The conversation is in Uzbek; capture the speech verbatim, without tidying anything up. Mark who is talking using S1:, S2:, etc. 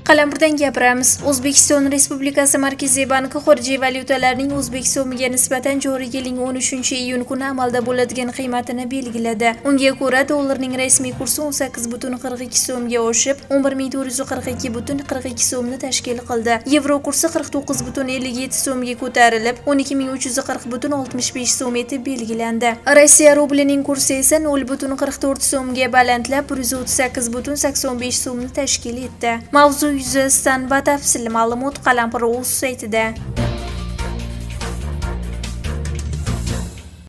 S1: Qalampirdan gapiramiz. O'zbekiston Respublikasi Markaziy banki xorijiy valyutalarning O'zbek so'miga nisbatan joriy yilning o'n uchinchi iyun kuni amalda bo'ladigan qiymatini belgiladi. Unga ko'ra, dollarning rasmiy kursi o'n sakkiz butun qirq ikki so'mga oshib, o'n bir ming to'rt yuz qirq ikki butun qirq ikki so'mni tashkil qildi. Yevro kursi qirq to'qqiz butun ellik yetti so'mga ko'tarilib, o'n ikki ming uch yuz qirq butun oltmish besh so'm etib belgilandi. Rossiya rublining kursi esa nol butun qirq to'rt so'mga balandlab, bir yuz o'ttiz sakkiz butun sakson besh so'mni tashkil etdi. Mavzu yuzasidan batafsil ma'lumot Qalampir.uz saytida.